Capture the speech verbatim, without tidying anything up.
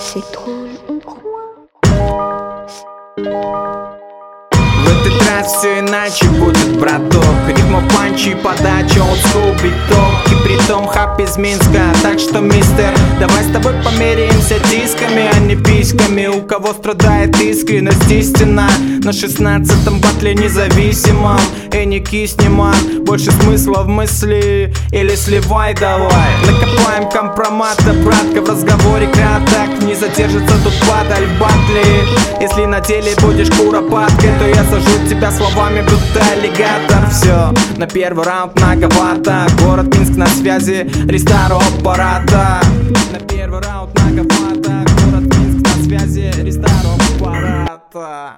C'est drôle, on croit. В этот раз все иначе будет, браток. Ритма, панчи, подача, олдскул, биток. И притом хап из Минска. Так что, мистер, давай с тобой померяемся дисками, а не письками. У кого страдает искренность, истина. На шестнадцатом батле независимом. Эй, не кисни, ман, больше смысла в мысли. Или сливай давай. Накопаем компромата, братка, в разговоре краток. Не задержится тут падаль в батле. Если на деле будешь куропаткой, то я сажу тебя словами, будто аллигатор. Все, на первый раунд многовато. Город Минск на связи, рестару аппарата. На первый раунд многовато. Город Минск на связи, рестару аппарата.